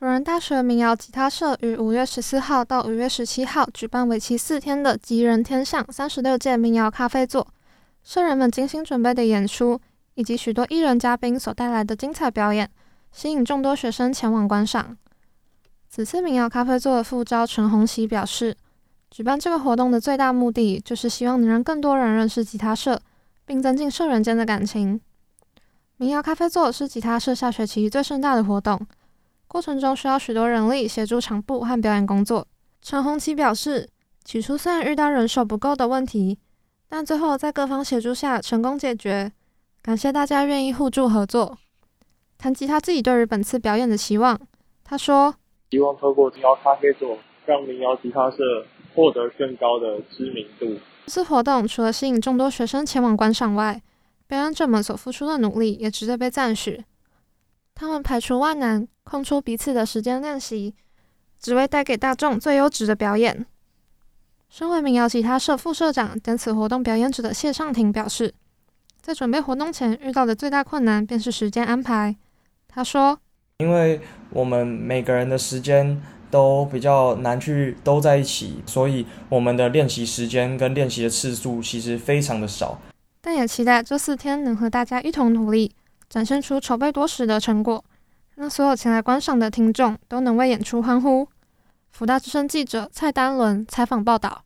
辅仁大学民谣吉他社于5月14号到5月17号举办为期4天的吉人天相36届民谣咖啡座，社人们精心准备的演出，以及许多艺人嘉宾所带来的精彩表演，吸引众多学生前往观赏。此次民谣咖啡座的副召陈宏喜表示，举办这个活动的最大目的就是希望能让更多人认识吉他社，并增进社人间的感情。民谣咖啡座是吉他社下学期最盛大的活动，过程中需要许多人力协助场布和表演工作。陈宏喜表示，起初虽然遇到人手不够的问题，但最后在各方协助下成功解决，感谢大家愿意互助合作。谈及他自己对于本次表演的期望，他说， 希望透过民谣咖啡座让民谣吉他社获得更高的知名度。 这次活动除了吸引众多学生前往观赏外，表演者们所付出的努力也值得被赞许。他们排除万难，空出彼此的时间练习，只为带给大众最优质的表演。身为民谣吉他社副社长兼此活动表演者的谢尚廷表示，在准备活动前遇到的最大困难便是时间安排。他说， 因为我们每个人的时间都比较难去都在一起，所以我们的练习时间跟练习的次数其实非常的少。 但也期待这4天能和大家一同努力，展现出筹备多时的成果，让所有前来观赏的听众都能为演出欢呼。辅大之声记者蔡丹伦采访报道。